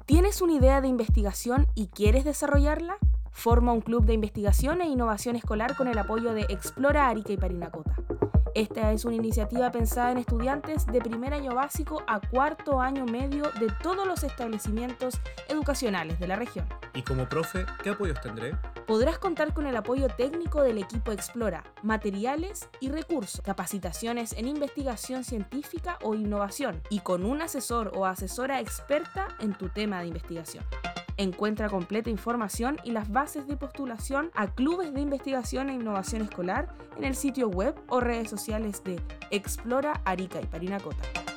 ¿Tienes una idea de investigación y quieres desarrollarla? Forma un club de investigación e innovación escolar con el apoyo de Explora Arica y Parinacota. Esta es una iniciativa pensada en estudiantes de primer año básico a cuarto año medio de todos los establecimientos educacionales de la región. Y como profe, ¿qué apoyos tendré? Podrás contar con el apoyo técnico del equipo Explora, materiales y recursos, capacitaciones en investigación científica o innovación y con un asesor o asesora experta en tu tema de investigación. Encuentra completa información y las bases de postulación a clubes de investigación e innovación escolar en el sitio web o redes sociales de Explora Arica y Parinacota.